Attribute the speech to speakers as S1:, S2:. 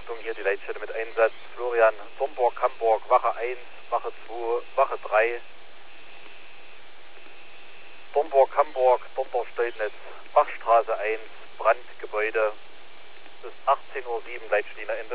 S1: Achtung, hier die Leitstelle mit Einsatz. Florian, Domburg, Hamburg, Wache 1, Wache 2, Wache 3. Domburg, Hamburg, Domburg-Stolnitz, Bachstraße 1, Brandgebäude. Bis 18:07 Uhr, Leitstelle Ende.